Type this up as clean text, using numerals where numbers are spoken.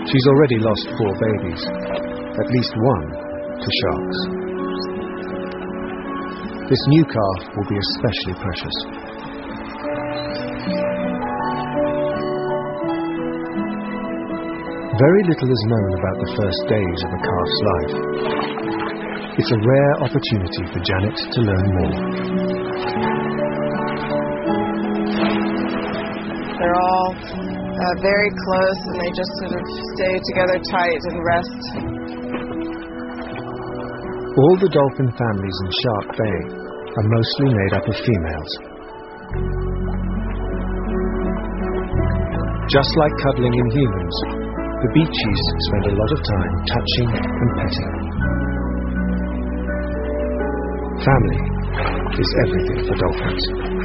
She's already lost 4 babies, at least one to sharks. This new calf will be especially precious. Very little is known about the first days of a calf's life. It's a rare opportunity for Janet to learn more. They're all very close, and they just sort of stay together tight and rest. All the dolphin families in Shark Bay are mostly made up of females. Just like cuddling in humans, the beachies spend a lot of time touching and petting. Family is everything for dolphins.